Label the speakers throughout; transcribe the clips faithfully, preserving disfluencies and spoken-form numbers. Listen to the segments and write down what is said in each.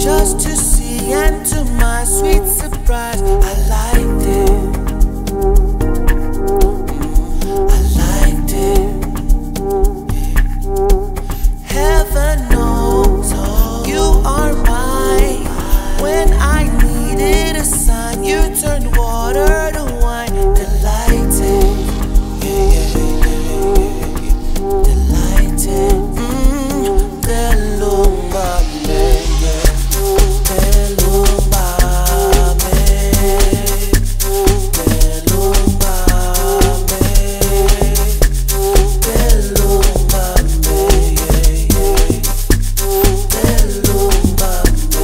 Speaker 1: just to see, and to my sweet surprise, I liked it. I liked it. Heaven knows you are mine. When I needed a sign, you turned water to wine. Delighted, yeah, yeah, yeah, yeah. Delighted, mm, Delumba, yeah, yeah. Delumba, Delumba, Delumba, yeah, yeah. Delumba,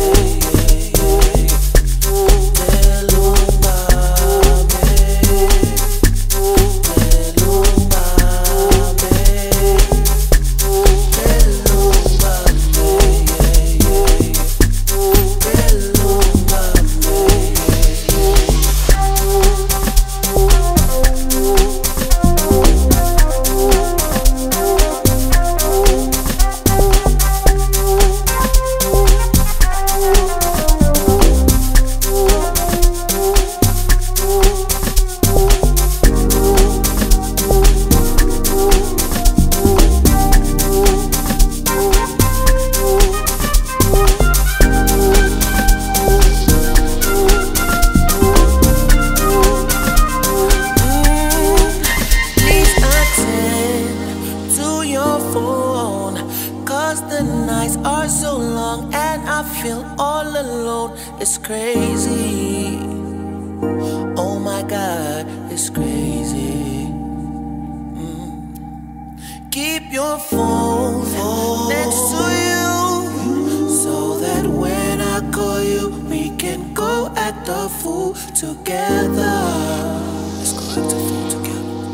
Speaker 1: the nights are so long and I feel all alone. It's crazy. Oh my God, it's crazy. Mm. Keep your phone, phone next to you, so that when I call you, we can go act the fool together. Let's go act the fool together.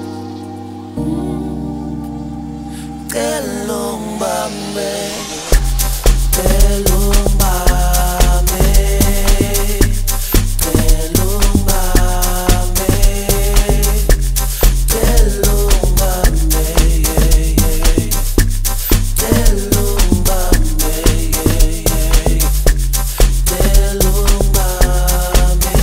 Speaker 1: Telumbame, telumbame, telumbame, telumbame, yeah, yeah. Telumbame, yeah, yeah. Telumbame,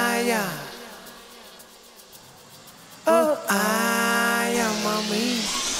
Speaker 2: Oh, I am mommy.